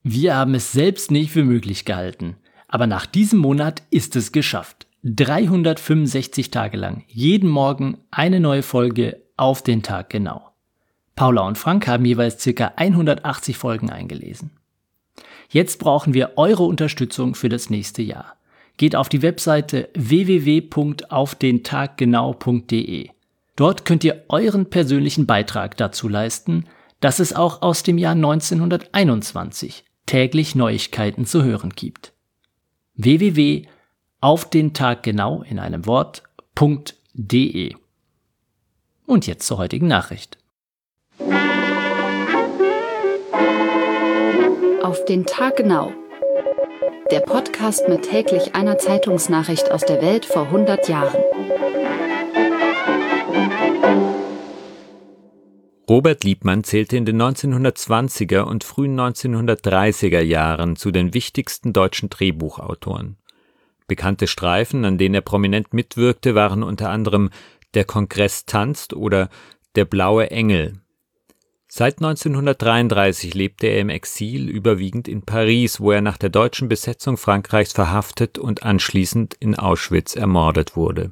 Wir haben es selbst nicht für möglich gehalten. Aber nach diesem Monat ist es geschafft. 365 Tage lang, jeden Morgen eine neue Folge auf den Tag genau. Paula und Frank haben jeweils ca. 180 Folgen eingelesen. Jetzt brauchen wir eure Unterstützung für das nächste Jahr. Geht auf die Webseite www.aufdentaggenau.de. Dort könnt ihr euren persönlichen Beitrag dazu leisten, dass es auch aus dem Jahr 1921 täglich Neuigkeiten zu hören gibt. www.aufdentaggenau in einem Wort.de. Und jetzt zur heutigen Nachricht. Auf den Tag genau. Der Podcast mit täglich einer Zeitungsnachricht aus der Welt vor 100 Jahren. Robert Liebmann zählte in den 1920er und frühen 1930er Jahren zu den wichtigsten deutschen Drehbuchautoren. Bekannte Streifen, an denen er prominent mitwirkte, waren unter anderem Der Kongress tanzt oder Der blaue Engel. Seit 1933 lebte er im Exil, überwiegend in Paris, wo er nach der deutschen Besetzung Frankreichs verhaftet und anschließend in Auschwitz ermordet wurde.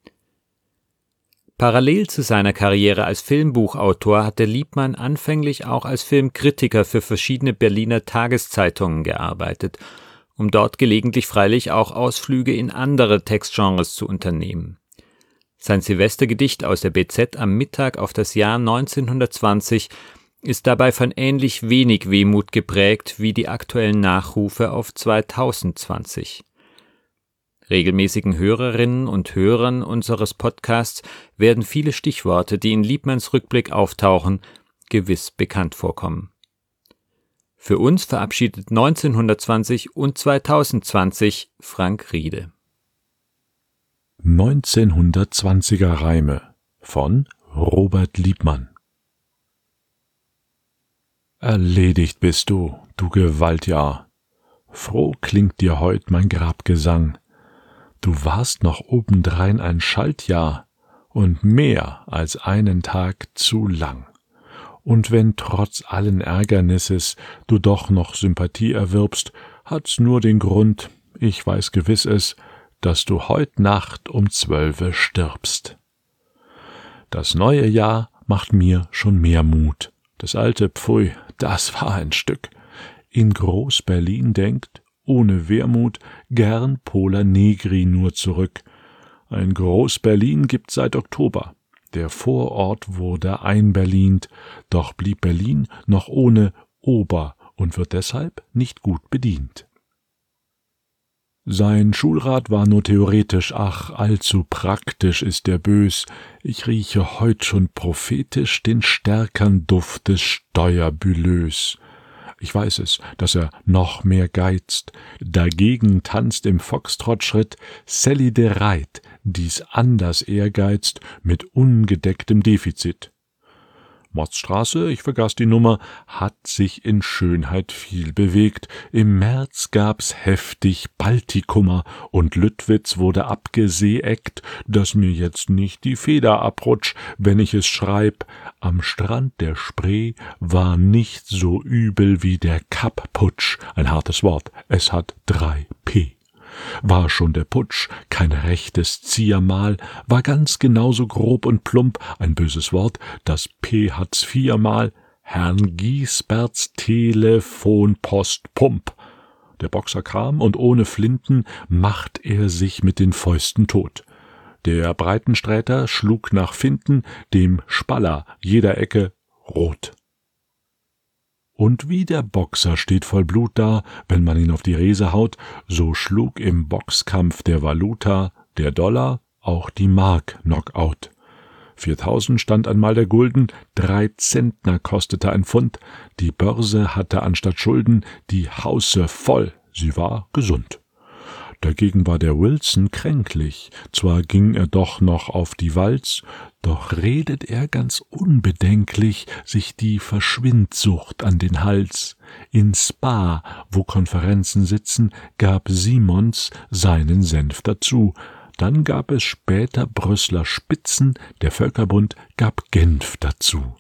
Parallel zu seiner Karriere als Filmbuchautor hatte Liebmann anfänglich auch als Filmkritiker für verschiedene Berliner Tageszeitungen gearbeitet, um dort gelegentlich freilich auch Ausflüge in andere Textgenres zu unternehmen. Sein Silvestergedicht aus der BZ am Mittag auf das Jahr 1920 ist dabei von ähnlich wenig Wehmut geprägt wie die aktuellen Nachrufe auf 2020. Regelmäßigen Hörerinnen und Hörern unseres Podcasts werden viele Stichworte, die in Liebmanns Rückblick auftauchen, gewiss bekannt vorkommen. Für uns verabschiedet 1920 und 2020 Frank Riede. 1920er Reime von Robert Liebmann. Erledigt bist du, du Gewaltjahr. Froh klingt dir heut mein Grabgesang. Du warst noch obendrein ein Schaltjahr und mehr als einen Tag zu lang. Und wenn trotz allen Ärgernisses du doch noch Sympathie erwirbst, hat's nur den Grund, ich weiß gewiss es, dass du heut Nacht um 12 stirbst. Das neue Jahr macht mir schon mehr Mut. Das alte Pfui, das war ein Stück. In Groß-Berlin denkt, ohne Wermut, gern Pola Negri nur zurück. Ein Groß-Berlin gibt's seit Oktober. Der Vorort wurde einberlint, doch blieb Berlin noch ohne Ober und wird deshalb nicht gut bedient. Sein Schulrat war nur theoretisch, ach, allzu praktisch ist der Bös. Ich rieche heut schon prophetisch den stärkern Duft des Steuerbülös. Ich weiß es, dass er noch mehr geizt. Dagegen tanzt im Foxtrott-Schritt Sally de Reit, dies anders ehrgeizt, mit ungedecktem Defizit. Motzstraße, ich vergaß die Nummer, hat sich in Schönheit viel bewegt. Im März gab's heftig Baltikummer und Lüttwitz wurde abgeseeeckt, dass mir jetzt nicht die Feder abrutscht, wenn ich es schreib. Am Strand der Spree war nicht so übel wie der Kapp-Putsch. Ein hartes Wort, es hat 3 P. War schon der Putsch kein rechtes Ziermal, war ganz genauso grob und plump, ein böses Wort, das P hat's 4-mal, Herrn Giesberts Telefonpostpump. Der Boxer kam und ohne Flinten macht er sich mit den Fäusten tot. Der Breitensträter schlug nach Finten, dem Spaller jeder Ecke rot. Und wie der Boxer steht voll Blut da, wenn man ihn auf die Rese haut, so schlug im Boxkampf der Valuta, der Dollar, auch die Mark Knockout. 4.000 stand einmal der Gulden, 3 Zentner kostete ein Pfund, die Börse hatte anstatt Schulden die Hausse voll, sie war gesund. Dagegen war der Wilson kränklich, zwar ging er doch noch auf die Walz, doch redet er ganz unbedenklich sich die Verschwindsucht an den Hals. In Spa, wo Konferenzen sitzen, gab Simons seinen Senf dazu. Dann gab es später Brüsseler Spitzen, der Völkerbund gab Genf dazu.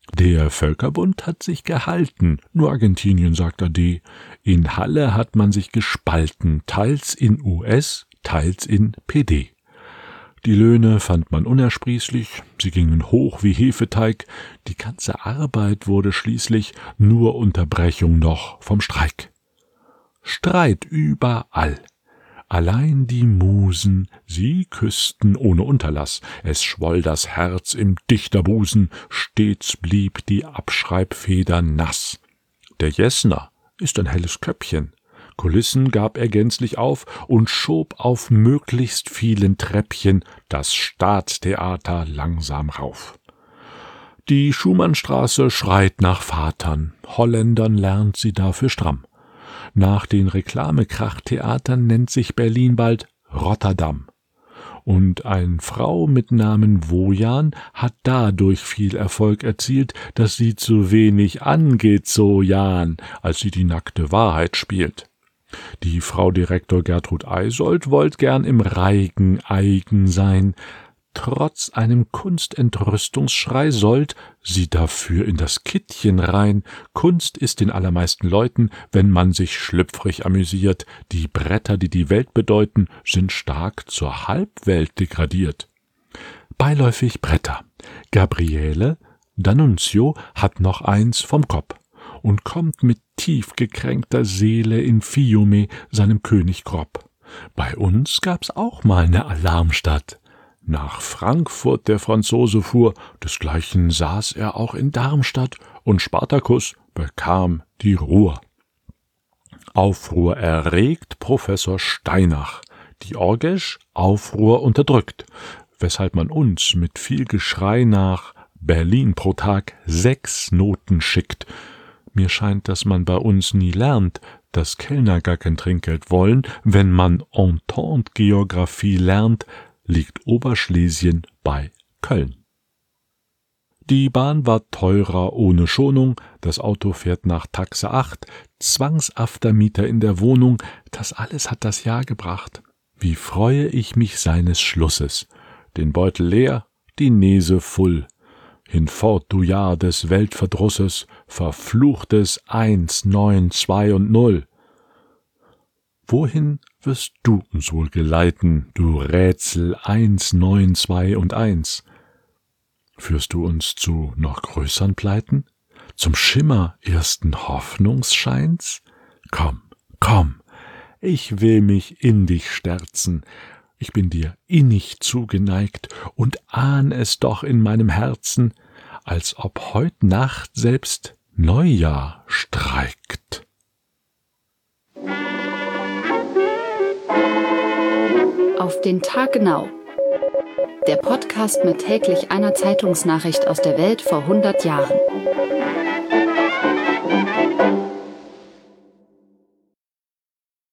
Der Völkerbund hat sich gehalten, nur Argentinien sagt ade. In Halle hat man sich gespalten, teils in US, teils in PD. Die Löhne fand man unersprießlich, sie gingen hoch wie Hefeteig, die ganze Arbeit wurde schließlich nur Unterbrechung noch vom Streik. Streit überall. Allein die Musen, sie küssten ohne Unterlass, es schwoll das Herz im Dichterbusen, stets blieb die Abschreibfeder nass. Der Jessner ist ein helles Köpfchen, Kulissen gab er gänzlich auf und schob auf möglichst vielen Treppchen das Staatstheater langsam rauf. Die Schumannstraße schreit nach Vatern, Holländern lernt sie dafür stramm. Nach den Reklamekrachtheatern nennt sich Berlin bald Rotterdam. Und eine Frau mit Namen Wojan hat dadurch viel Erfolg erzielt, dass sie zu wenig angeht, so Jan, als sie die nackte Wahrheit spielt. Die Frau Direktor Gertrud Eysoldt wollt gern im Reigen eigen sein. Trotz einem Kunstentrüstungsschrei sollt sie dafür in das Kittchen rein. Kunst ist den allermeisten Leuten, wenn man sich schlüpfrig amüsiert. Die Bretter, die die Welt bedeuten, sind stark zur Halbwelt degradiert. Beiläufig Bretter. Gabriele D'Annunzio hat noch eins vom Kopf und kommt mit tief gekränkter Seele in Fiume, seinem König grob. Bei uns gab's auch mal ne Alarmstadt. Nach Frankfurt der Franzose fuhr, desgleichen saß er auch in Darmstadt, und Spartacus bekam die Ruhr. Aufruhr erregt Professor Steinach, die Orgesch Aufruhr unterdrückt, weshalb man uns mit viel Geschrei nach Berlin pro Tag 6 Noten schickt. Mir scheint, dass man bei uns nie lernt, dass Kellner gar kein Trinkgeld wollen. Wenn man Entente-Geographie lernt, liegt Oberschlesien bei Köln. Die Bahn war teurer ohne Schonung, das Auto fährt nach Taxe 8, Zwangsaftermieter in der Wohnung, das alles hat das Jahr gebracht. Wie freue ich mich seines Schlusses, den Beutel leer, die Nese voll. Hinfort, du Jahr des Weltverdrusses, verfluchtes 1, 9, 2 und 0. Wohin wirst du uns wohl geleiten, du Rätsel 1, 9, 2 und 1? Führst du uns zu noch größeren Pleiten? Zum Schimmer ersten Hoffnungsscheins? Komm, komm, ich will mich in dich sterzen. Ich bin dir innig zugeneigt und ahn es doch in meinem Herzen, als ob heut Nacht selbst Neujahr streikt. Auf den Tag genau. Der Podcast mit täglich einer Zeitungsnachricht aus der Welt vor 100 Jahren.